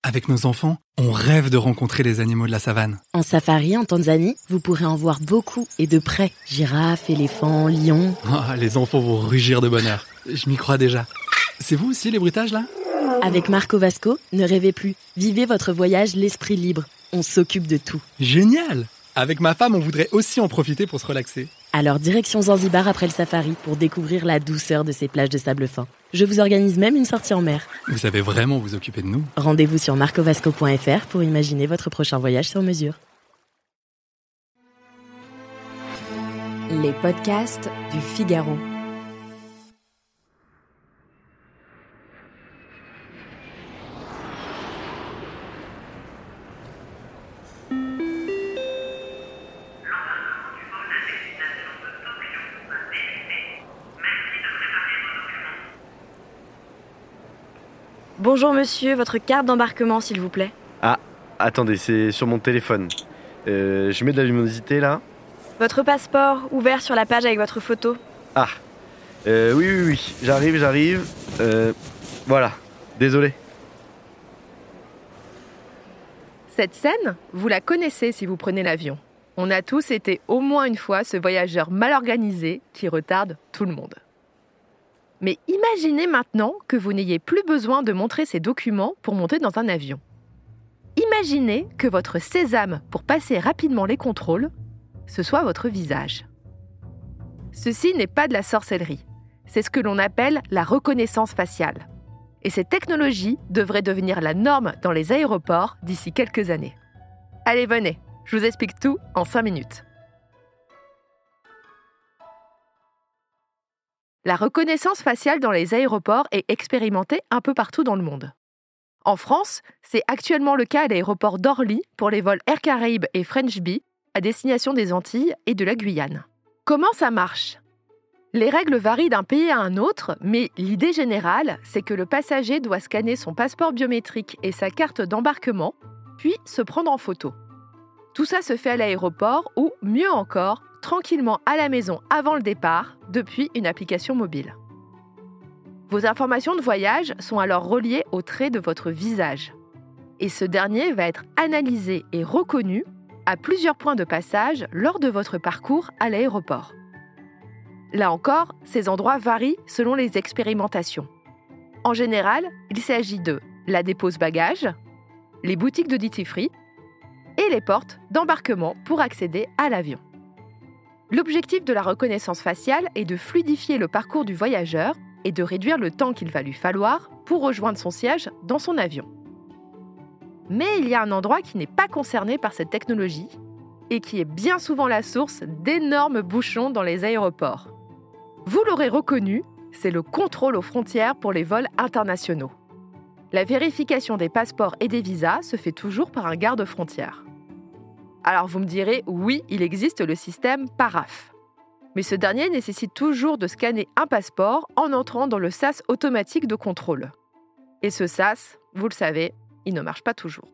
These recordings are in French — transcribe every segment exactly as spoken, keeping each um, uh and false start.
Avec nos enfants, on rêve de rencontrer les animaux de la savane. En safari en Tanzanie, vous pourrez en voir beaucoup et de près. Girafes, éléphants, lions. Oh, les enfants vont rugir de bonheur. Je m'y crois déjà. C'est vous aussi les bruitages là ? Avec Marco Vasco, ne rêvez plus. Vivez votre voyage l'esprit libre. On s'occupe de tout. Génial ! Avec ma femme, on voudrait aussi en profiter pour se relaxer. Alors direction Zanzibar après le safari pour découvrir la douceur de ces plages de sable fin. Je vous organise même une sortie en mer. Vous savez vraiment vous occuper de nous. Rendez-vous sur marcovasco point f r pour imaginer votre prochain voyage sur mesure. Les podcasts du Figaro. Bonjour monsieur, votre carte d'embarquement s'il vous plaît. Ah, attendez, c'est sur mon téléphone. Euh, je mets de la luminosité là. Votre passeport, ouvert sur la page avec votre photo. Ah, euh, oui, oui, oui, j'arrive, j'arrive. Euh, voilà, désolé. Cette scène, vous la connaissez si vous prenez l'avion. On a tous été au moins une fois ce voyageur mal organisé qui retarde tout le monde. Mais imaginez maintenant que vous n'ayez plus besoin de montrer ces documents pour monter dans un avion. Imaginez que votre sésame pour passer rapidement les contrôles, ce soit votre visage. Ceci n'est pas de la sorcellerie. C'est ce que l'on appelle la reconnaissance faciale. Et cette technologie devrait devenir la norme dans les aéroports d'ici quelques années. Allez, venez, je vous explique tout en cinq minutes. La reconnaissance faciale dans les aéroports est expérimentée un peu partout dans le monde. En France, c'est actuellement le cas à l'aéroport d'Orly pour les vols Air Caraïbes et French Bee à destination des Antilles et de la Guyane. Comment ça marche ? Les règles varient d'un pays à un autre, mais l'idée générale, c'est que le passager doit scanner son passeport biométrique et sa carte d'embarquement, puis se prendre en photo. Tout ça se fait à l'aéroport ou, mieux encore, tranquillement à la maison avant le départ, depuis une application mobile. Vos informations de voyage sont alors reliées au trait de votre visage. Et ce dernier va être analysé et reconnu à plusieurs points de passage lors de votre parcours à l'aéroport. Là encore, ces endroits varient selon les expérimentations. En général, il s'agit de la dépose bagages, les boutiques de duty-free et les portes d'embarquement pour accéder à l'avion. L'objectif de la reconnaissance faciale est de fluidifier le parcours du voyageur et de réduire le temps qu'il va lui falloir pour rejoindre son siège dans son avion. Mais il y a un endroit qui n'est pas concerné par cette technologie et qui est bien souvent la source d'énormes bouchons dans les aéroports. Vous l'aurez reconnu, c'est le contrôle aux frontières pour les vols internationaux. La vérification des passeports et des visas se fait toujours par un garde-frontière. Alors vous me direz, oui, il existe le système PARAF. Mais ce dernier nécessite toujours de scanner un passeport en entrant dans le sas automatique de contrôle. Et ce sas, vous le savez, il ne marche pas toujours.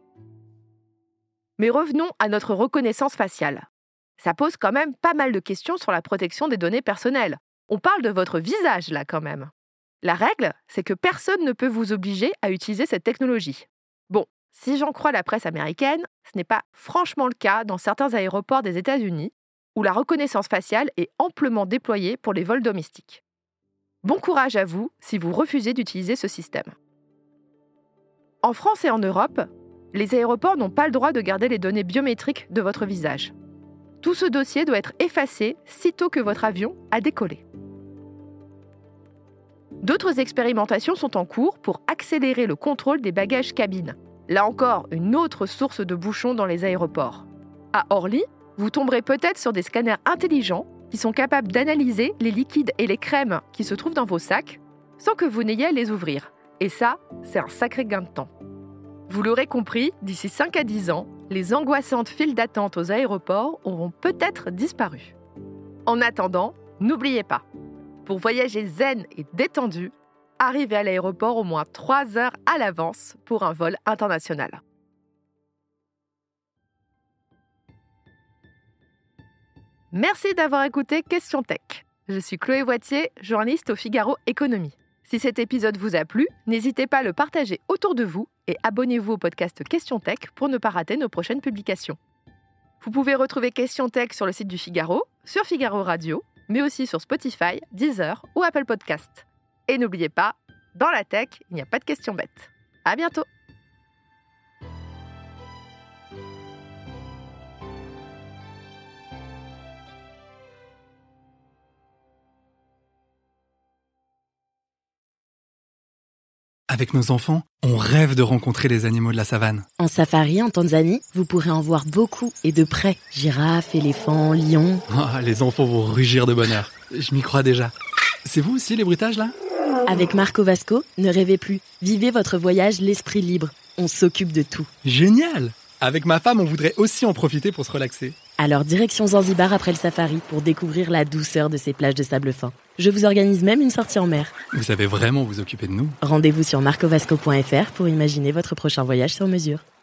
Mais revenons à notre reconnaissance faciale. Ça pose quand même pas mal de questions sur la protection des données personnelles. On parle de votre visage là quand même. La règle, c'est que personne ne peut vous obliger à utiliser cette technologie. Bon, si j'en crois la presse américaine, ce n'est pas franchement le cas dans certains aéroports des États-Unis, où la reconnaissance faciale est amplement déployée pour les vols domestiques. Bon courage à vous si vous refusez d'utiliser ce système. En France et en Europe, les aéroports n'ont pas le droit de garder les données biométriques de votre visage. Tout ce dossier doit être effacé sitôt que votre avion a décollé. D'autres expérimentations sont en cours pour accélérer le contrôle des bagages cabines. Là encore, une autre source de bouchons dans les aéroports. À Orly, vous tomberez peut-être sur des scanners intelligents qui sont capables d'analyser les liquides et les crèmes qui se trouvent dans vos sacs sans que vous n'ayez à les ouvrir. Et ça, c'est un sacré gain de temps. Vous l'aurez compris, d'ici cinq à dix ans, les angoissantes files d'attente aux aéroports auront peut-être disparu. En attendant, n'oubliez pas, pour voyager zen et détendu, arrivez à l'aéroport au moins trois heures à l'avance pour un vol international. Merci d'avoir écouté Question Tech. Je suis Chloé Voitier, journaliste au Figaro Économie. Si cet épisode vous a plu, n'hésitez pas à le partager autour de vous et abonnez-vous au podcast Question Tech pour ne pas rater nos prochaines publications. Vous pouvez retrouver Question Tech sur le site du Figaro, sur Figaro Radio, mais aussi sur Spotify, Deezer ou Apple Podcast. Et n'oubliez pas, dans la tech, il n'y a pas de questions bêtes. À bientôt! Avec nos enfants, on rêve de rencontrer les animaux de la savane. En safari en Tanzanie, vous pourrez en voir beaucoup et de près. Girafes, éléphants, lions. Oh, les enfants vont rugir de bonheur. Je m'y crois déjà. C'est vous aussi les bruitages là ? Avec Marco Vasco, ne rêvez plus. Vivez votre voyage l'esprit libre. On s'occupe de tout. Génial ! Avec ma femme, on voudrait aussi en profiter pour se relaxer. Alors direction Zanzibar après le safari pour découvrir la douceur de ces plages de sable fin. Je vous organise même une sortie en mer. Vous savez vraiment vous occuper de nous ? Rendez-vous sur marcovasco point f r pour imaginer votre prochain voyage sur mesure.